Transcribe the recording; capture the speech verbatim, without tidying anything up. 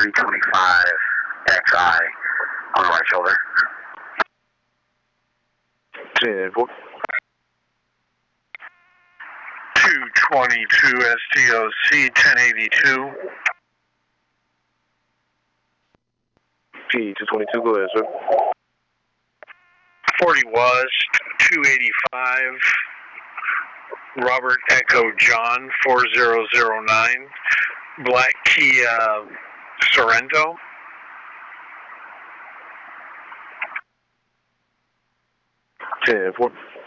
three twenty-five X I on the right shoulder. ten four. two twenty-two S T O C ten eighty-two. P two twenty-two, go ahead, sir. forty was two eighty-five. Robert Echo John four zero zero nine. Black Kia Sorrento. ten four.